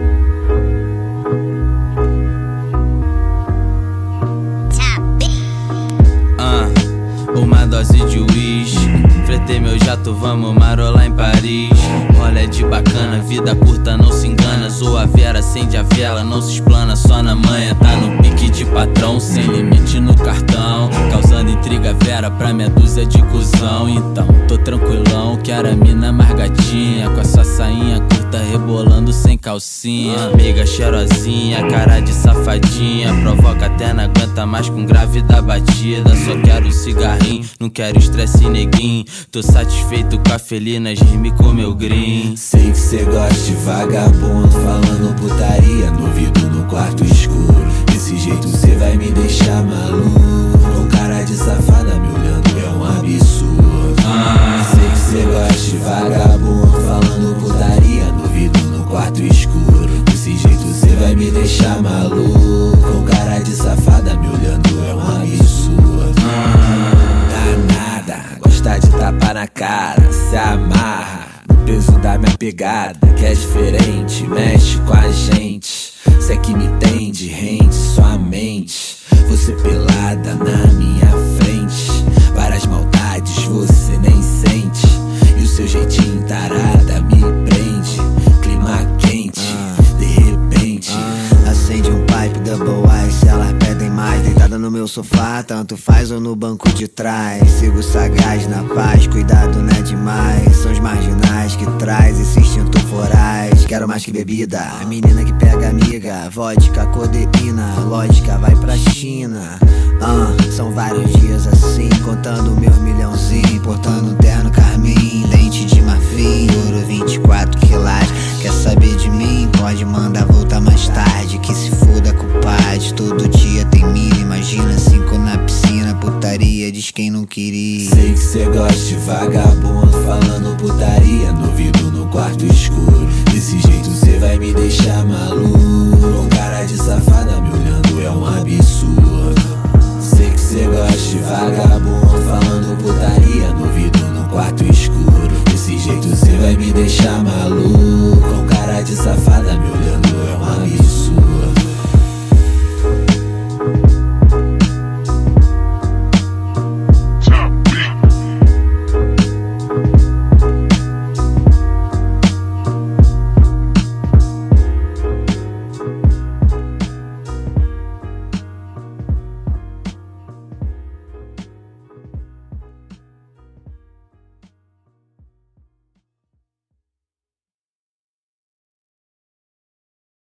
Uma dose de uísque, fretei meu jato, vamos marolar em Paris. Olha de bacana, vida curta, não se engana. Zoa a vera, acende a vela, não se explana, só na manha. Tá no pique de patrão, sem limite no cartão, causando intriga vera pra minha dúzia de cuzão. Então, tô tranquilão, que era a mina mais gatinha, com essa sainha curta rebolando sem calcinha. Amiga cheirosinha, cara de safadinha, provoca até não aguenta mais com grave da batida. Só quero cigarrinho, não quero estresse neguinho. Tô satisfeito com a felinas, rime com meu green. Sei que cê gosta de vagabundo, falando putaria no ouvido no quarto escuro. Desse jeito cê vai me deixar maluco, com cara de safada me olhando é um absurdo. Sei que cê gosta de vagabundo, falando putaria no ouvido no quarto escuro. Desse jeito cê vai me deixar maluco, com cara de safada me olhando é um absurdo. Danada, gosta de tapar na cara, se amarra no peso da minha pegada, que é diferente, mexe com a gente. Cê que me entende, rende sua mente. Você pelada na minha frente, várias maldades você nem sente. E o seu jeitinho tarada me prende, clima quente, de repente. Acende um pipe, double ice, elas pedem mais. Deitada no meu sofá, tanto faz ou no banco de trás. Sigo sagaz na paz, cuidado não é demais. São os marginais que traz esse instinto voraz. Quero mais que bebida, a menina que pega amiga, vodka, codeína, lógica vai pra China. São vários dias assim, contando meus milhãozinho, portando um terno carmim, dente de marfim, ouro 24 quilates. Quer saber de mim? Pode mandar voltar mais tarde, que se foda culpade. Todo dia tem mina, imagina 5 na piscina, putaria diz quem não queria. Sei que cê gosta de vagabundo, falando putaria no ouvido no quarto escuro. Desse jeito cê vai me deixar maluco, com cara de safada me olhando é um absurdo. Sei que cê gosta de vagabundo, falando putaria no ouvido no quarto escuro. Desse jeito cê vai me deixar maluco,